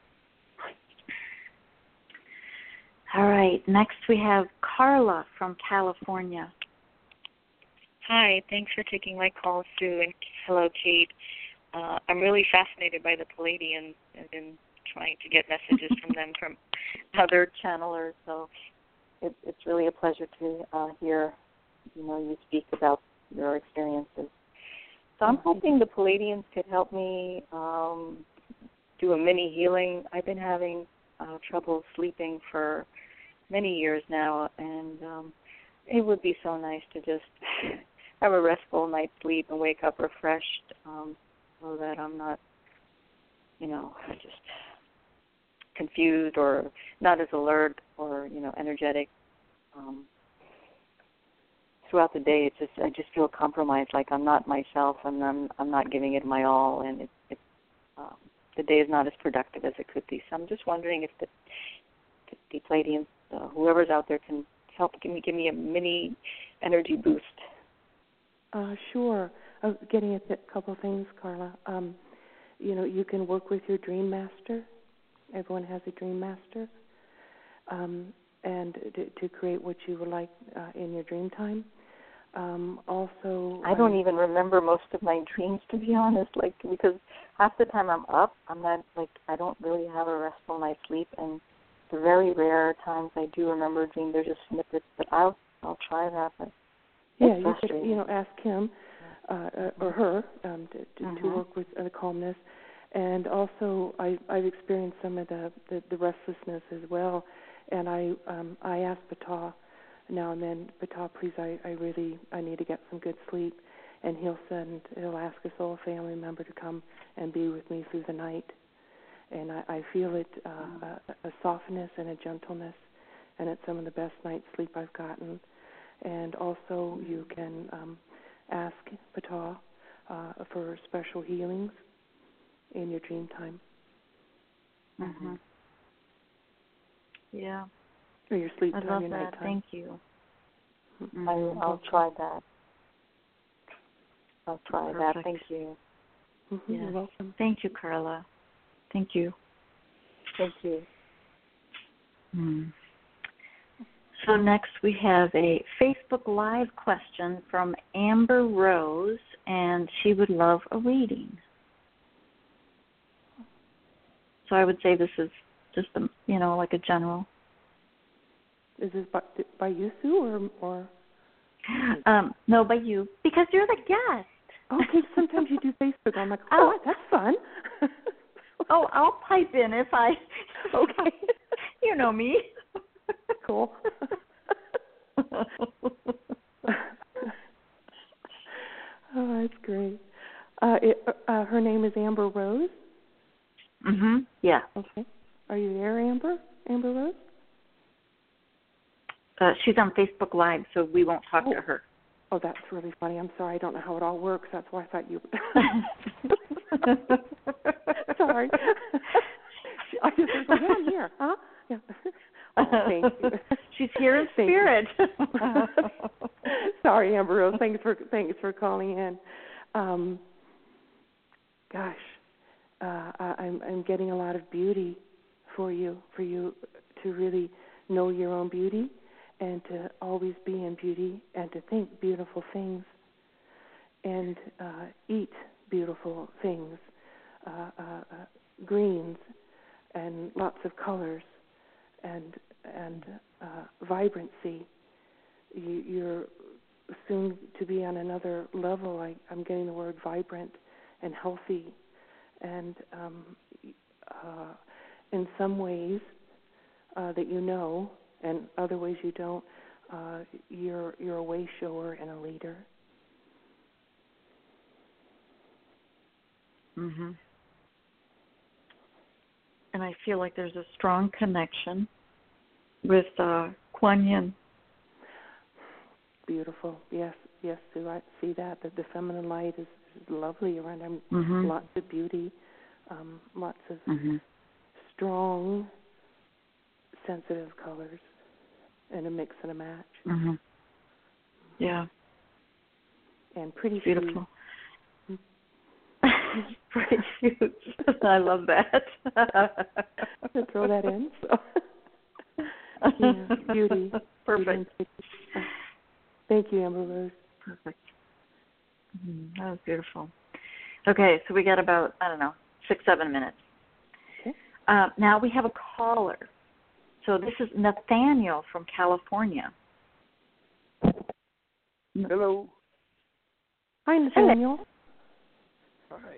All right. Next we have Carla from California. Hi. Thanks for taking my call, Sue, and hello, Kate. Uh, I'm really fascinated by the Pleiadians and been trying to get messages from them from other channelers. So it, it's really a pleasure to uh, hear, you know, you speak about your experiences. So I'm hoping the Pleiadians could help me um, do a mini healing. I've been having uh, trouble sleeping for many years now, and um, it would be so nice to just have a restful night's sleep and wake up refreshed, um, so that I'm not, you know, just confused or not as alert or, you know, energetic. Um, throughout the day, it's just I just feel compromised, like I'm not myself, and I'm I'm not giving it my all, and it, it um, the day is not as productive as it could be. So I'm just wondering if the the Pleiadians, uh, whoever's out there, can help give me give me a mini energy boost. Uh, sure. I was getting at a couple of things, Carla. Um, you know, you can work with your dream master. Everyone has a dream master. Um, and to, to create what you would like uh, in your dream time. Um, also, I don't um, even remember most of my dreams, to be honest, like, because half the time I'm up, I'm not, like, I don't really have a restful night's sleep, and the very rare times I do remember a dream, they're just snippets, but I'll, I'll try that, but yeah, you could, you know, ask him uh, or her um, to, to, mm-hmm. to work with uh, the calmness. And also, I, I've experienced some of the, the, the restlessness as well. And I um, I ask Ptah now and then, Ptah, please, I, I really, I need to get some good sleep. And he'll send, he'll ask a soul family member to come and be with me through the night. And I, I feel it, uh, a, a softness and a gentleness. And it's some of the best night's sleep I've gotten. And also you can um, ask Ptah uh, for special healings in your dream time. Mm-hmm. Yeah. Or your sleep I time, love your that. nighttime. Thank you. Mm-hmm. I, I'll try that. I'll try Perfect. that. Thank you. Mm-hmm. Yes. You're welcome. Thank you, Carla. Thank you. Thank you. Hmm. So next we have a Facebook Live question from Amber Rose, and she would love a reading. So I would say this is just, a, you know, like a general. Is this by, by you, Sue, or, or? Um, no, by you, because you're the guest. Okay, sometimes you do Facebook. I'm like, oh, that's fun. Oh, I'll pipe in if I. Okay. You know me. Cool. Oh, that's great. Uh, it, uh, her name is Amber Rose. Mhm. Yeah. Okay. Are you there, Amber? Amber Rose? uh, she's on Facebook Live, so we won't talk oh. to her. Oh, that's really funny. I'm sorry. I don't know how it all works. That's why I thought you. Sorry. I just was like, yeah, I'm here. Huh? Yeah. Oh, thank you. She's here in spirit. Sorry, Amber Rose. Thanks for thanks for calling in. Um, gosh, uh, I, I'm I'm getting a lot of beauty for you, for you to really know your own beauty, and to always be in beauty, and to think beautiful things, and uh, eat beautiful things, uh, uh, uh, greens, and lots of colors, and and uh, vibrancy. You, you're soon to be on another level. I, I'm getting the word vibrant and healthy, and um, uh, in some ways uh, that you know, and other ways you don't, uh, you're you're a way shower and a leader. Mhm. And I feel like there's a strong connection with uh, Kuan Yin. Beautiful. Yes, yes, Sue. I see that. That the feminine light is, is lovely around him. Mm-hmm. Lots of beauty, um, lots of mm-hmm. strong, sensitive colors, and a mix and a match. Mm-hmm. Yeah. And pretty beautiful. Shoes. Pretty shoes. I love that. To throw that in. So. Yeah, beauty. Perfect. Beauty. Thank you, Amber Rose. Perfect. Mm-hmm. That was beautiful. Okay, so we got about, I don't know, six, seven minutes. Okay. Uh, now we have a caller. So this is Nathaniel from California. Hello. Hi, Nathaniel. Hi.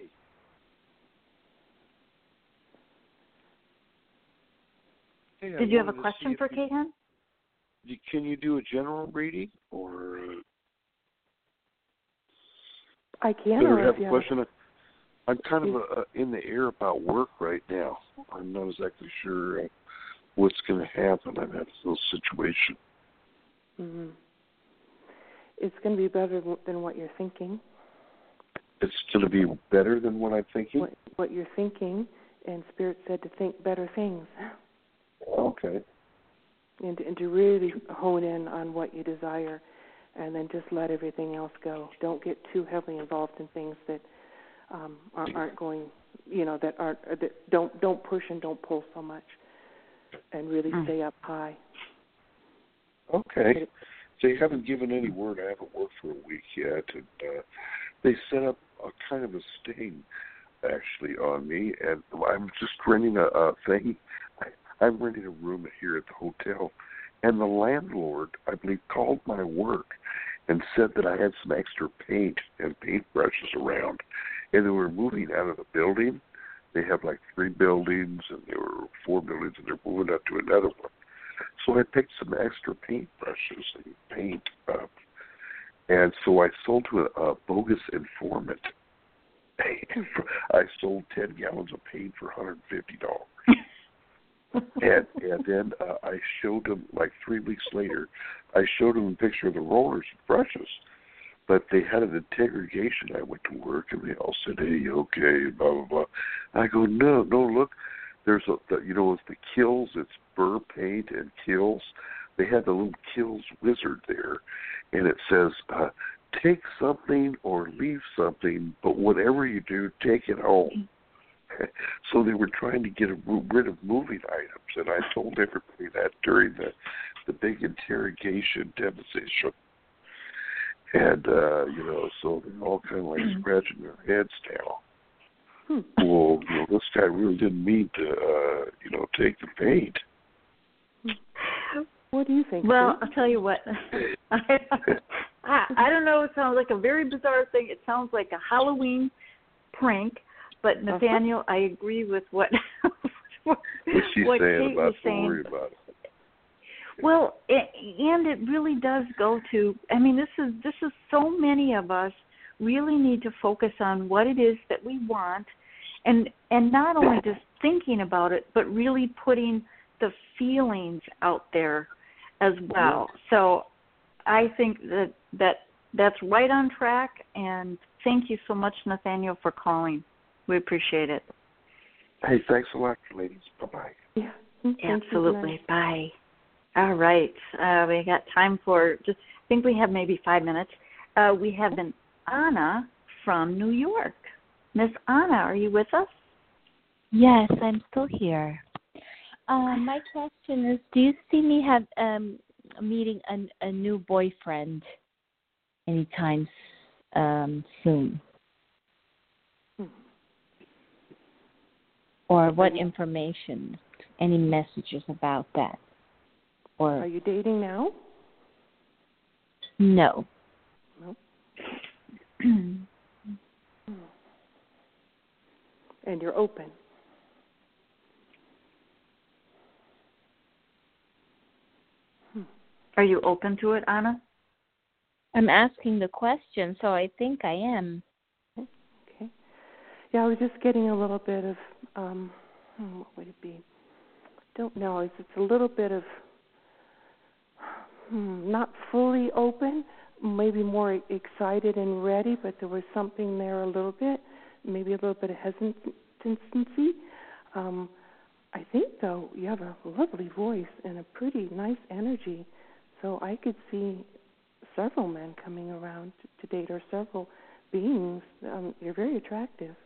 Hey, Did you have a question for Kayhan? Can you do a general reading, or? Uh, I can. or or have a question. Have... I'm kind of uh, in the air about work right now. I'm not exactly sure uh, what's going to happen. I'm in a little situation. Mm-hmm. It's going to be better than what you're thinking. It's going to be better than what I'm thinking? What, what you're thinking, and Spirit said to think better things. Okay. And, and to really hone in on what you desire, and then just let everything else go. Don't get too heavily involved in things that um, aren't, aren't going, you know, that aren't. That don't don't push and don't pull so much, and really mm. stay up high. Okay. They haven't given any word. I haven't worked for a week yet, and uh, they set up a kind of a sting, actually, on me, and I'm just renting a, a thing. I, I'm renting a room here at the hotel, and the landlord, I believe, called my work and said that I had some extra paint and paintbrushes around, and they were moving out of the building. They have like three buildings, and there were four buildings, and they're moving up to another one. So I picked some extra paintbrushes and paint up, and so I sold to a, a bogus informant. I sold ten gallons of paint for one hundred fifty dollars. and and then uh, I showed them, like three weeks later, I showed them a picture of the rollers and brushes, but they had an interrogation. I went to work, and they all said, hey, okay, blah, blah, blah. I go, no, no, look, there's a, the, you know, it's the Kills, it's Burr Paint and Kills. They had the little Kills wizard there, and it says, uh, take something or leave something, but whatever you do, take it home. So they were trying to get rid of moving items, and I told everybody that during the, the big interrogation deposition. And, uh, you know, so they're all kind of like scratching their heads now. Hmm. Well, you know, this guy really didn't mean to, uh, you know, take the paint. What do you think? Well, I'll tell you what. I, I, I don't know. It sounds like a very bizarre thing. It sounds like a Halloween prank. But Nathaniel, uh-huh. I agree with what what, What's she what saying Kate about was don't saying. worry about it. Well, it, and it really does go to. I mean, this is this is so many of us really need to focus on what it is that we want, and and not only just thinking about it, but really putting the feelings out there. as well. So I think that, that that's right on track, and thank you so much, Nathaniel, for calling. We appreciate it. Hey, thanks a lot, ladies. Bye-bye. Yeah. Absolutely. Bye. All right. Uh, we got time for just, I think we have maybe five minutes. Uh, we have an Anna from New York. Miss Anna, are you with us? Yes, I'm still here. Uh, my question is, do you see me have um, meeting a, a new boyfriend anytime um, soon? Hmm. Or what information, any messages about that? Or are you dating now? No. No. And you're open. Hmm. Are you open to it, Anna? I'm asking the question, so I think I am. Okay. Yeah, I was just getting a little bit of, um, what would it be? Don't know. It's, it's a little bit of hmm, not fully open, maybe more excited and ready, but there was something there a little bit, maybe a little bit of hesitancy. Um, I think, though, you have a lovely voice and a pretty nice energy, so I could see several men coming around to, to date, or several beings. Um, you're very attractive.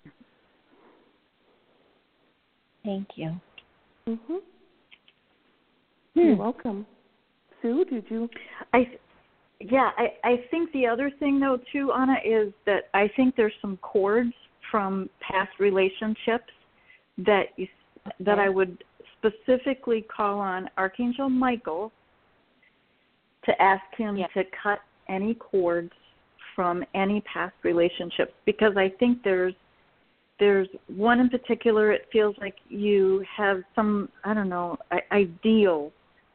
Thank you. Mm-hmm. Hmm. You're welcome. Sue, did you? I, yeah, I, I think the other thing, though, too, Anna, is that I think there's some cords from past relationships that you, okay. that I would specifically call on Archangel Michael to ask him yeah. to cut any cords from any past relationships, because I think there's there's one in particular. It feels like you have some, I don't know, ideal,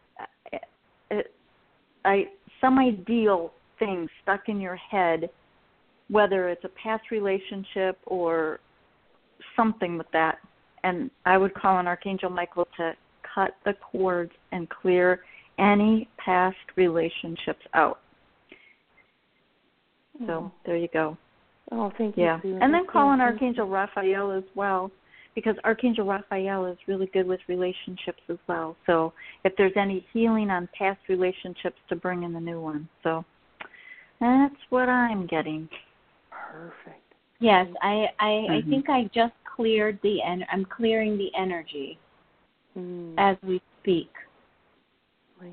I some ideal thing stuck in your head, whether it's a past relationship or something with that. And I would call on Archangel Michael to cut the cords and clear any past relationships out. So oh. there you go. Oh, thank you. Yeah, Sue. and then call on Archangel Raphael as well, because Archangel Raphael is really good with relationships as well. So if there's any healing on past relationships, to bring in the new one. So that's what I'm getting. Perfect. Yes, I I, mm-hmm. I think I just cleared the en- I'm clearing the energy mm. as we speak. Nice.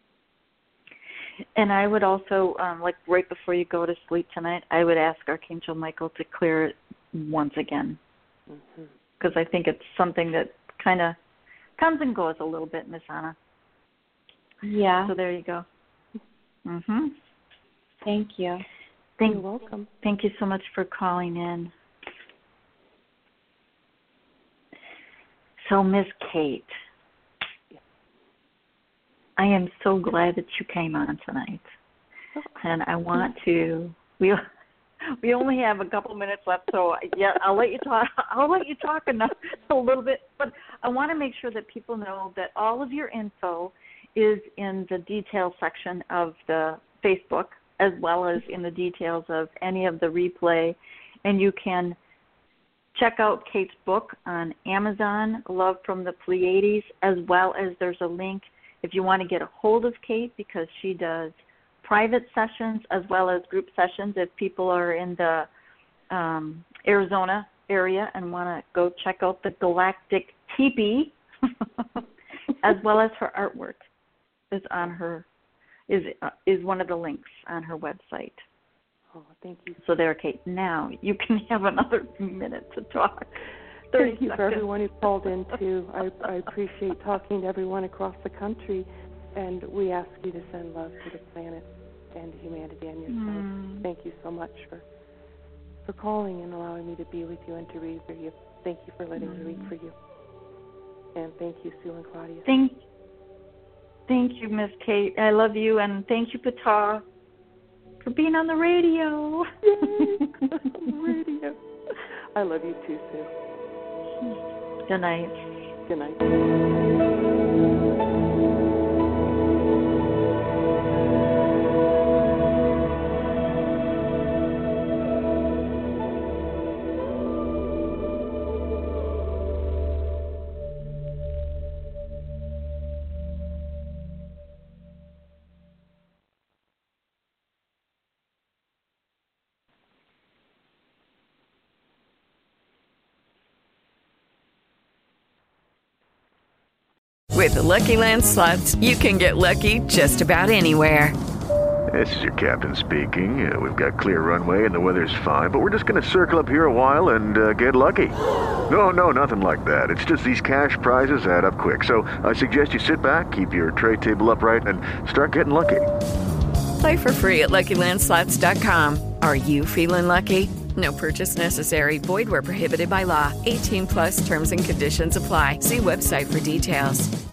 And I would also, um, like right before you go to sleep tonight, I would ask Archangel Michael to clear it once again. Mm-hmm. Because I think it's something that kind of comes and goes a little bit, Miss Anna. Yeah. So there you go. Mhm. Thank you. Thank, You're welcome. Thank you so much for calling in. So, Miss Kate, I am so glad that you came on tonight, and I want to. We we only have a couple minutes left, so yeah, I'll let you talk. I'll let you talk enough a little bit, but I want to make sure that people know that all of your info is in the details section of the Facebook, as well as in the details of any of the replay, and you can check out Kate's book on Amazon, Love from the Pleiades, as well as there's a link if you want to get a hold of Kate, because she does private sessions as well as group sessions if people are in the um, Arizona area and want to go check out the Galactic Teepee, as well as her artwork is on her is uh, is one of the links on her website. Oh, thank you. So there, Kate. Now you can have another minute to talk. Thank you seconds. for everyone who called in, too. I, I appreciate talking to everyone across the country, and we ask you to send love to the planet and humanity and yourself. Mm. Thank you so much for for calling and allowing me to be with you and to read for you. Thank you for letting mm. me read for you. And thank you, Sue and Claudia. Thank, thank you, Miss Kate. I love you, and thank you, Pata, for being on the radio. Yay! Radio. I love you too, Sue. Good night. Good night. With the Lucky Land Slots, you can get lucky just about anywhere. This is your captain speaking. Uh, we've got clear runway and the weather's fine, but we're just going to circle up here a while and uh, get lucky. No, no, nothing like that. It's just these cash prizes add up quick. So I suggest you sit back, keep your tray table upright, and start getting lucky. Play for free at Lucky Land Slots dot com. Are you feeling lucky? No purchase necessary. Void where prohibited by law. eighteen plus terms and conditions apply. See website for details.